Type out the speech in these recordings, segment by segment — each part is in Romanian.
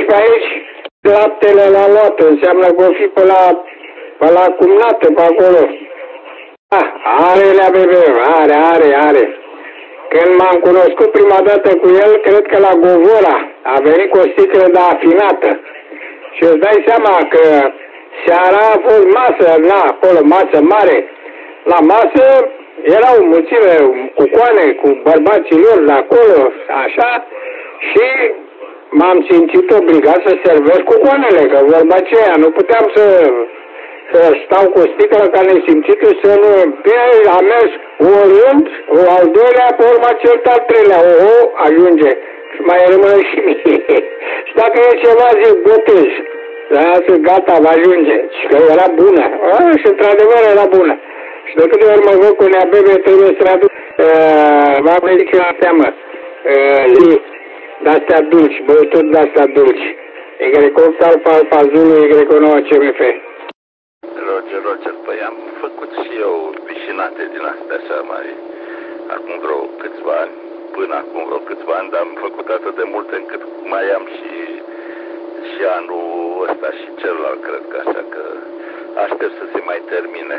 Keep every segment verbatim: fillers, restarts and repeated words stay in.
pe aici, laptele l-a luat, înseamnă că o fi pe la, pe la cumnată, pe acolo. Ah, are la bebe, are, are, are. Când m-am cunoscut prima dată cu el, cred că la Govora a venit cu o sticlă de afinată. Și îți dai seama că seara a fost masă, na, acolo, masă mare. La masă erau mulțime cucoane cu bărbații lor de acolo, așa, și m-am simțit obligat să servesc cucoanele, că vorba aceea, nu puteam să, să stau cu o sticlă ca nesimțitul să nu... Bine, am mers un rând, o al doilea, pe urma cel al treilea, oho, ajunge. Și mai rămâne și mie. Și dacă e ceva, zic, botez. Dar să gata, va ajunge. Și că era bună. A, și într-adevăr era bună. Și de câte ori mă văd cu nea bebe, trebuie să aduc, v-am venit și la teamă, zi, de-astea dulci, băuturi de-astea dulci. Y opt Alfa Alfa Zulu, Y nouă C M F. Roger, Roger, păi am făcut și eu vișinate din astea așa mai, acum vreo câțiva ani, până acum vreo câțiva ani, dar am făcut atât de multe încât mai am și, și anul ăsta și celălalt, cred că așa că aștept să se mai termine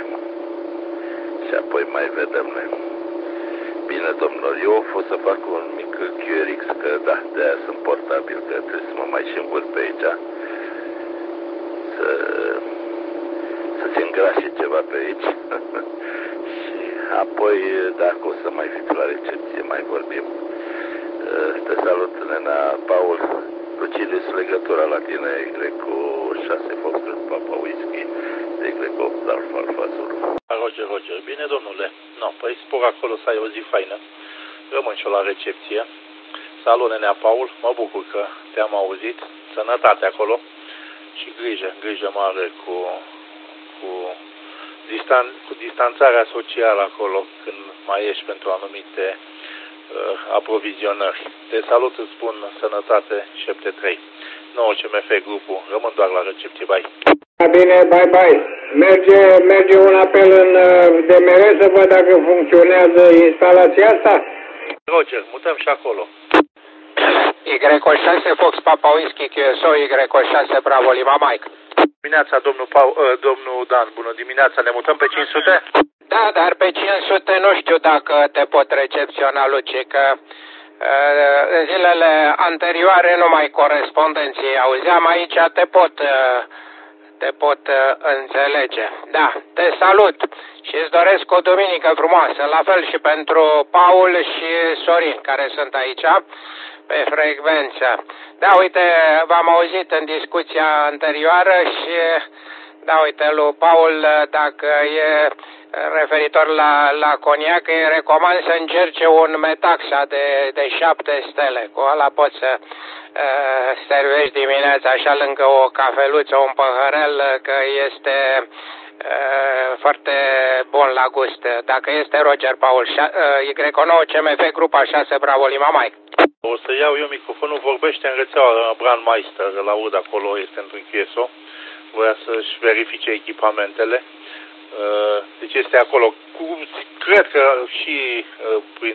și apoi mai vedem noi. Bine, domnilor, eu o fost să fac un mic Q R X, că da, de-aia sunt portabil, că trebuie să mă mai și învârt pe aici, să, să se îngrașe ceva pe aici. Și apoi, dacă o să mai fiți la recepție, mai vorbim. Te salut, nena Paul. Lucilis, legătura la tine, Y cu șase Foxtrot Papa Whisky, Y cu opt Alfa Alfa Zulu. Roger, Roger. Bine, domnule. No, păi spor acolo să ai o zi faină. Rămân și la recepție. Salut, nenea Paul. Mă bucur că te-am auzit. Sănătate acolo. Și grijă, grijă mare cu, cu, distan, cu distanțarea socială acolo când mai ești pentru anumite uh, aprovizionări. Te salut, îți spun sănătate, șapte trei. nouă C M F grupul. Rămân doar la recepție. Bye. Bine, bye bye. Merge, merge un apel în D M R să văd dacă funcționează instalația asta? Roger, mutăm și acolo. Y șase Fox Papa Whisky Q S O, Y șase Bravo Lima Mike. Dimineața, domnul, Pau, uh, domnul Dan, bună dimineața, ne mutăm pe cinci sute? Da, dar pe cinci sute nu știu dacă te pot recepționa, Luci, că uh, în zilele anterioare numai corespondenții auzeam, aici te pot... Uh, te pot uh, înțelege. Da, te salut și îți doresc o duminică frumoasă, la fel și pentru Paul și Sorin, care sunt aici pe frecvență. Da, uite, v-am auzit în discuția anterioară și, da, uite, lui Paul, dacă e referitor la, la coniac, îi recomand să încerce un metaxa de, de șapte stele. Cu ăla poți să uh, servești dimineața așa lângă o cafeluță, un păhărel, că este uh, foarte bun la gust. Dacă este Roger Paul, uh, Y nouă C M F, grupa șase Bravo Lima Mike. O să iau eu microfonul, vorbește în rețeaua Brandmeister, îl aud acolo, este într-un Q S O. Voia să-și verifice echipamentele. Deci este acolo. Cred că și prin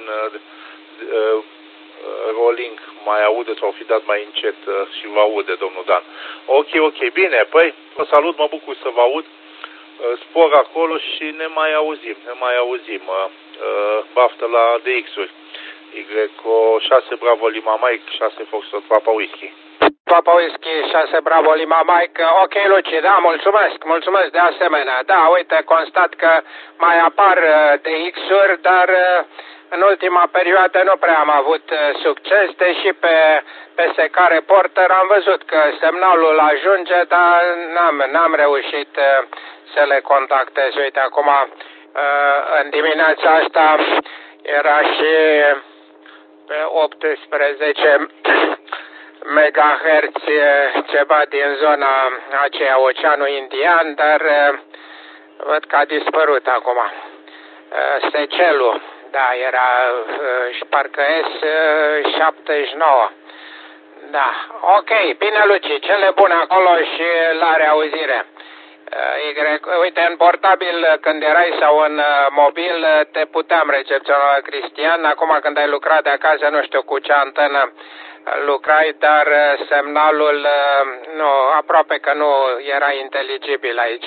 rolling mai aude sau fi dat mai încet și vă aude, domnul Dan. Ok, ok, bine, păi, vă salut, mă bucur să vă aud. Spor acolo și ne mai auzim, ne mai auzim. Baftă la D X-uri. Y șase Bravo Lima Mike, șase Foxtrot Papa Whisky. Papa Whisky, șase Bravo Lima Mike. Ok, Luci, da, mulțumesc, mulțumesc de asemenea. Da, uite, constat că mai apar D X-uri, dar în ultima perioadă nu prea am avut succes, deși pe P S K Reporter am văzut că semnalul ajunge, dar n-am, n-am reușit să le contactez. Uite, acum, în dimineața asta era și pe optsprezece megahertz ceva din zona aceea, Oceanul Indian, dar văd că a dispărut acum. Secelul, da, era și parcă S șaptezeci și nouă. Da, ok, bine, Luci, cele bune acolo și la reauzire. Y, uite, în portabil când erai sau în mobil te puteam recepționa, Cristian. Acum când ai lucrat de acasă, nu știu cu ce antenă lucrai, dar semnalul nu, aproape că nu era inteligibil aici.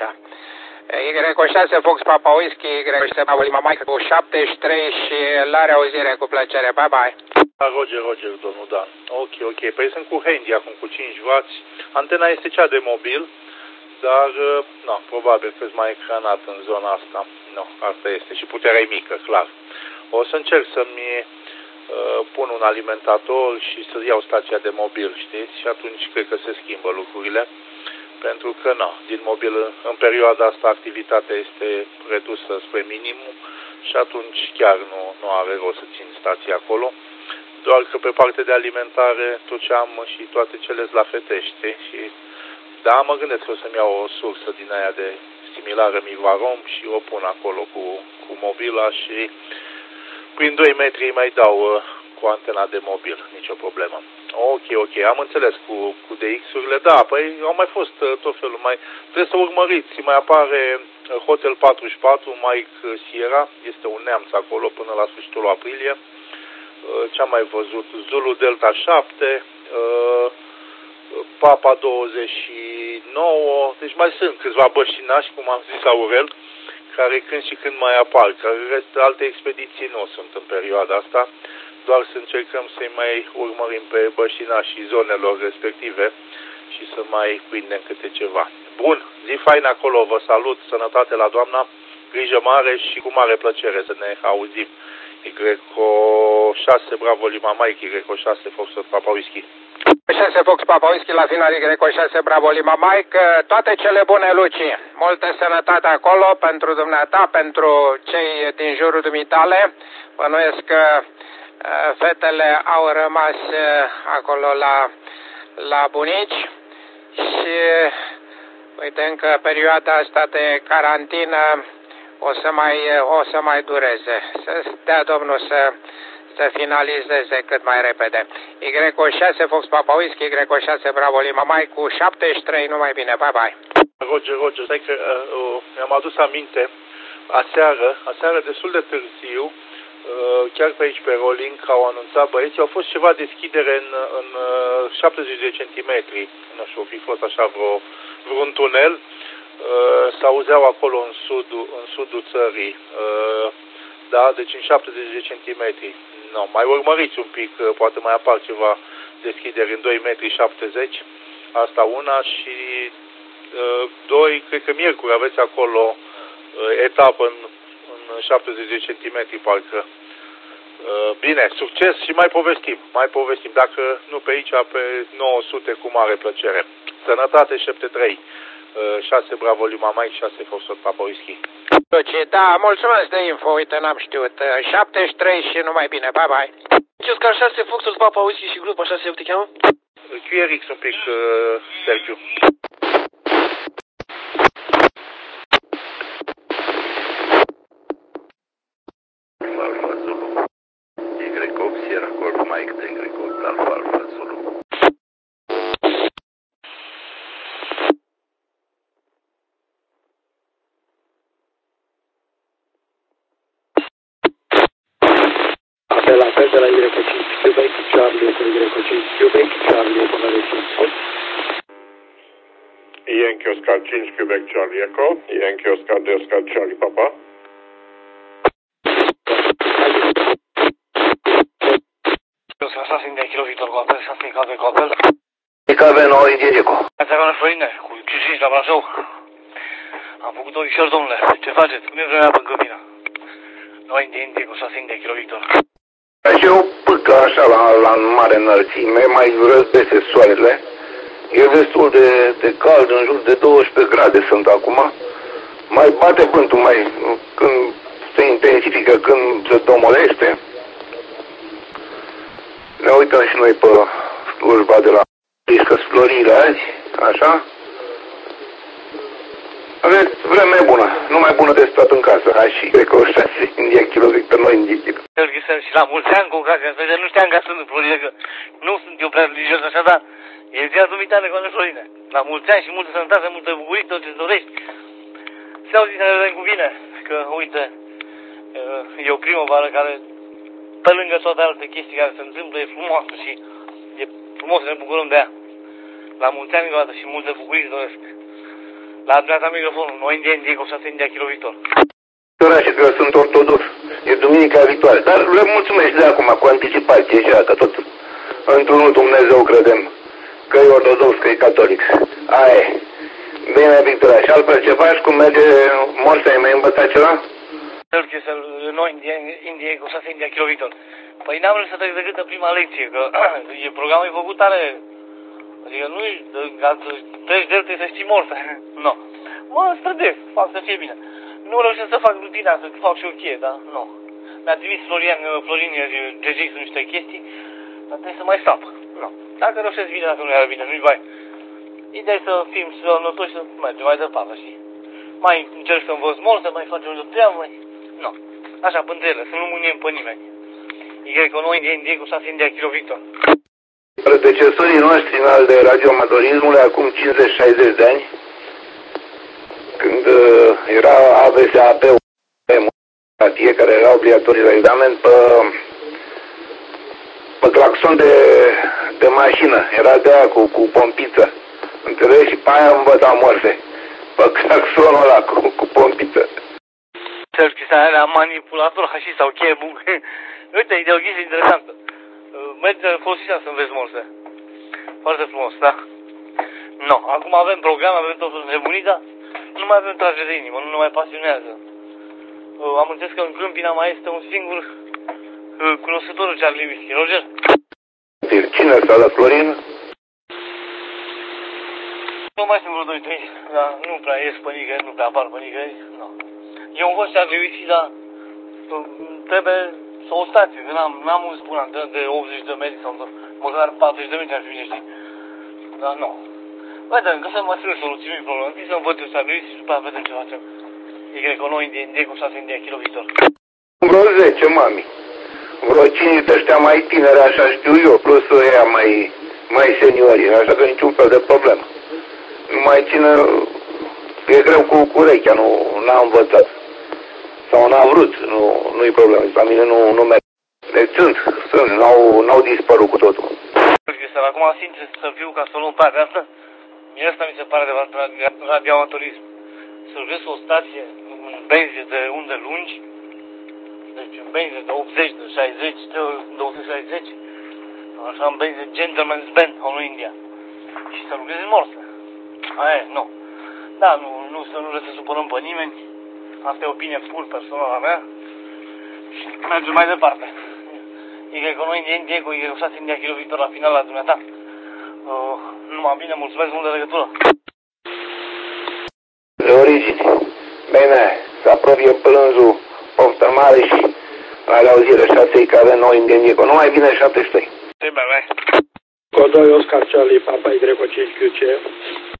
Y șase Fox Papa Whisky, Y șase Bravo Lima Mike cu șaptezeci și trei și la reauzire cu plăcere. Bye bye. Roger, Roger, domnul Dan. Ok, ok. Păi sunt cu handy acum cu cinci wați. Antena este cea de mobil, dar no, probabil că mai ecranat în zona asta. No, asta este. Și puterea e mică, clar. O să încerc să-mi uh, pun un alimentator și să iau stația de mobil, știți? Și atunci cred că se schimbă lucrurile. Pentru că, na, din mobil, în perioada asta, activitatea este redusă spre minimum și atunci chiar nu, nu are rost să țin stația acolo. Doar că pe partea de alimentare, tot ce am și toate cele la fetește. Și, da, mă gândesc că o să-mi iau o sursă din aia de similară Mivarom și o pun acolo cu, cu mobila și prin doi metri mai dau uh, cu antena de mobil, nicio problemă. Ok, ok, am înțeles cu, cu D X-urile, da, păi au mai fost uh, tot felul, mai trebuie să urmăriți, mai apare uh, Hotel patruzeci și patru, Mike Sierra, este un neamț acolo până la sfârșitul aprilie, uh, ce-am mai văzut, Zulu Delta șapte, uh, Papa douăzeci și nouă, deci mai sunt câțiva băștinași, cum am zis Aurel, care când și când mai apar, care rest, alte expediții nu sunt în perioada asta, doar să încercăm să-i mai urmărim pe băștinașii zonelor respective și să mai prindem câte ceva. Bun, zi faină acolo, vă salut, sănătate la doamna, grijă mare și cu mare plăcere să ne auzim. Y șase Bravo Lima Mike, Y șase Fox Papa Whisky. șase Fox Papa Whisky la final, Y șase Bravo Lima Mike, toate cele bune, Luci, multă sănătate acolo pentru dumneata, pentru cei din jurul dumitale, bănuiesc că fetele au rămas acolo la, la bunici și uite încă perioada asta de carantină o să mai, o să mai dureze. Să dea Domnul să, să finalizeze cât mai repede. Y șase Fox Papa Whisky, Y șase Bravo Lima Mike cu șaptezeci și trei, numai bine, bye bye. Roger, Roger, stai că uh, mi-am adus aminte, aseară, aseară destul de târziu, chiar pe aici, pe Rolling, au anunțat băieții, au fost ceva deschidere în, în șaptezeci de centimetri, nu știu, o fi fost așa vreo, vreun tunel, s-auzeau acolo în sudul, în sudul țării, da, deci în șaptezeci de centimetri. No, mai urmăriți un pic, poate mai apar ceva deschideri în doi metri șaptezeci, asta una și doi, cred că miercuri aveți acolo etapă în în șaptezeci de centimetri, parcă. Bine, succes și mai povestim, mai povestim. Dacă nu pe aici, pe nouă sute, cu mare plăcere. Sănătate, șapte trei, șase Bravo Lima Mike, șase Foxtrot Papa Whisky. Da, mulțumesc de info, uite, n-am știut. șaptezeci și trei și numai bine, bye bye. Ce-ți ca șase Foxtrot Papa Whisky și grup, așa se te cheamă? Q R X un pic, Sergiu. La fel de la Y cinci Quebec, Charlie cu Y cinci Quebec, Charlie cu L cinci. Yankee Oscar cinci Quebec Charlie Echo, Yankee Oscar de Oscar Charlie Papa. Assassin de Kilo Victor Cotel, Assassin Cave Cotel. Cave nouă Indieco. Ați avut Florină, cu cinci la Brașov. Am făcut orișor, domnule. Ce faceți? Cum e vremea pe Gămina? Noi Indieco, Assassin de Kilo Victor. Și o pâcă așa la, la mare înălțime, mai răzbese soarele. E destul de, de cald, în jur de douăsprezece grade sunt acum. Mai bate vântul, mai, când se intensifică, când se domolește. Ne uităm și noi pe slujba de la Discăs Florile azi, așa. Aveți vreme bună, numai bună de stat în casă. Hai și cred că o șase India Kilo Victor, noi India. Și la mulți ani cu ocazia asta, nu știam că sunt în Florida, că nu sunt eu prea religios așa, dar E ziua dumitare, Coane Florine. La mulți ani și multă sănătate, multă bucurie, tot ce-ți dorești. Se auzi să ne vedem cu bine, că, uite, e o primăvară care, pe lângă toate alte chestii care se întâmplă, e frumoasă și e frumos să ne bucurăm de ea. La mulți ani, încă și multe bucurii îți doresc. La dumneata microfonul, noi India, India, cu șase India, Kilo Victor. Orașe că eu sunt ortodox, e duminica viitoare, dar le mulțumesc de acum cu anticipație și că tot într-unul Dumnezeu credem, că e ortodox, că e catolic. Aia e. Bine, Victoria, și altfel ce faci? Cum merge morța? Ai mai învățat ceva? Noi, India, India, cu șase India, Kilo Victor. Păi n-am vrut să trec decât în prima lecție, că e programul e făcut tare. Adică nu-i, ca să treci de el trebuie să știi morța. Nu. Mă strădesc, fac să fie bine. Nu reușesc să fac rutina, să fac și o cheie, da? Nu. Mi-a trimis Florian, Florin, G G sunt niște chestii, dar trebuie să mai sapă. Nu. Dacă reușesc bine, dacă nu era bine, nu-i bai. Ideea e să fim sănătoși și să mergem mai departe, știi? Mai încerc să învăț mult, să mai facem o treabă, mai... Nu. Așa, până ele, să nu mâniem pe nimeni. E că noi, India, cu șase India, Kilo Victor. Predecesorii noștri în al de radioamadorismului, acum cincizeci șaizeci de ani, când uh, era A V S A P-ul, care era obligatorii la examen, pe, pe claxon de, de mașină, era de aia cu, cu pompiță, înțelegi? Și pe aia învățam morse, pe claxonul ăla cu, cu pompiță. Selfie-ul ăla manipulator, și sau cheie bun. Uite, e de o chestie interesantă. Mergi folosirea să înveți morse. Foarte frumos, da? No, acum avem program, avem totul nebunit, dar nu mai avem trage de inimă, nu ne mai pasionează. Am înțeles că în Câmpina mai este un singur cunoscător Charlie Whisky. Roger? Cine s-a dat, Florin? Nu mai sunt vreo doi trei, dar nu prea ies pe nicăieri, nu prea apar pe nicăieri, nu. Eu învăț Charlie Whisky, dar trebuie să o stație, că n-am un spun antrenă de optzeci de metri sau măcar patruzeci de metri ar fi bine, știi? Dar nu. Vedem, că să mă strâng soluții, nu-i problemă. Întâi să învăț eu Charlie Whisky și după aia vedem ce facem. E cred că noi India cu șase India, Kilo Victor. Vreo zece, mami. Vreo cinci de ăștia mai tineri, așa știu eu, plus ăia mai, mai seniori, așa că niciun fel de problemă. Nu mai ține, e greu cu, cu urechea, nu n-a învățat. Sau n-a vrut, nu, nu-i problemă, la mine nu, nu merge. Deci sunt, sunt, n-au, n-au dispărut cu totul. Acum sincer să fiu ca să o luăm pe asta, mie asta mi se pare de radioamatorism. Să lucrezi o stație în benzi de unde lungi, deci în benzi de optzeci, de șaizeci, de două sute șaizeci, așa în benzi de Gentleman's Band în India. Și să lucrezi în morse. Aia e, nu. Da, nu, nu, să nu le să supărăm pe nimeni. Asta e opinie full personală a mea. Și mergem mai departe. E că noi India, India, cu șase India, Kilo Victor la final la dumneata. Uh, numai bine, mulțumesc mult de legătură. De origine. Bine, se apropie plânzul, poftă mare și la reauzire șasei că avem noi în Ghendico. Numai bine șaptezeci și trei. Bye, bye. Godoy Oscar Charlie Papa Y cinci Q C